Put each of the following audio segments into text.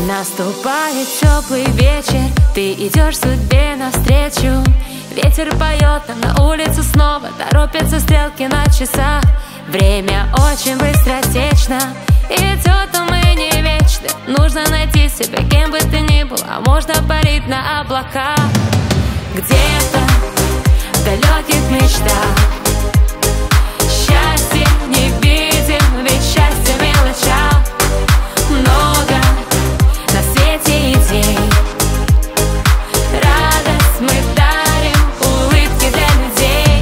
Наступает теплый вечер, ты идешь судьбе навстречу. Ветер поет, а на улице снова торопятся стрелки на часах. Время очень быстротечно, и идет мы не вечно. Нужно найти себя, кем бы ты ни был, а можно парить на облаках. Где-то в далеких мечтах счастье не видим, ведь счастье в мелочах. Много на свете идей, радость мы дарим, улыбки для людей.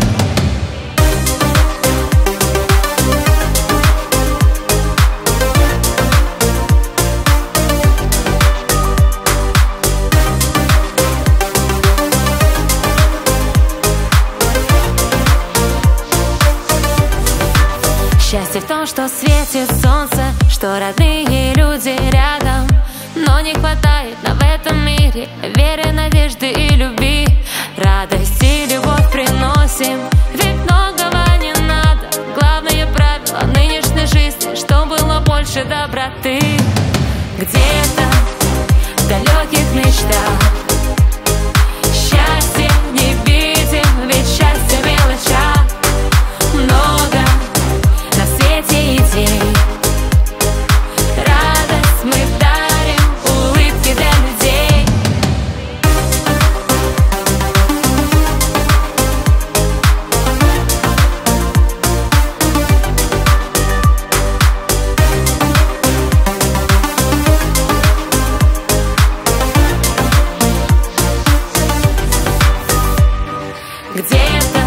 Счастье в том, что светит солнце, что родные люди рядом. Но не хватает нам в этом мире веры, надежды и любви. Радость и любовь приносим, ведь многого не надо. Главное правило нынешней жизни, что было больше доброты. Где-то в далеких мечтах счастье не видим, ведь счастье в мелочах. Много на свете идей, радость мы дарим, улыбки для людей. Где-то